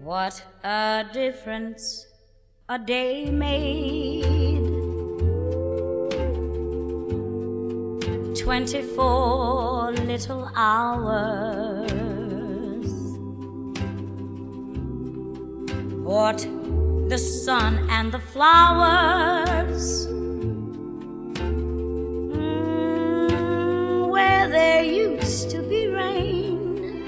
What a difference a day made. 24 little hours. What the sun and the flowers, where there used to be rain.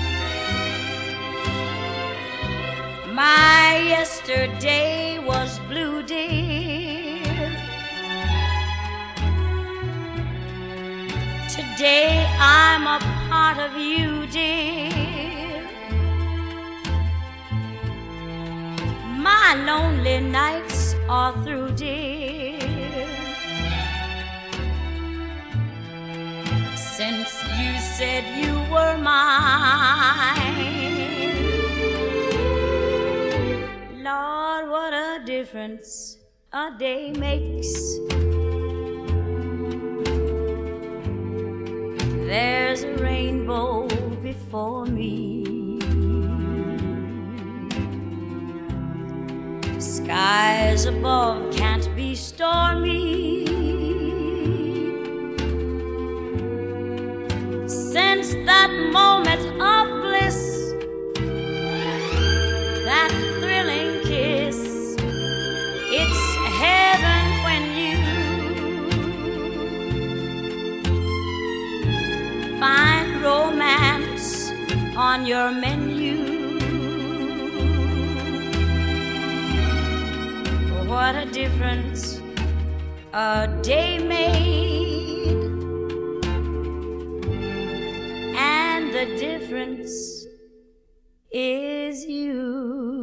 My yesterday was blue, dear. Today I'm a part of you, dear. My lonely nights are through, dear, since you said you were mine. Lord, what a difference a day makes. There's a rainbow before me. Skies above can't be stormy. Since that moment of bliss, that thrilling kiss, it's heaven when you find romance on your menu. What a difference a day made, and the difference is you.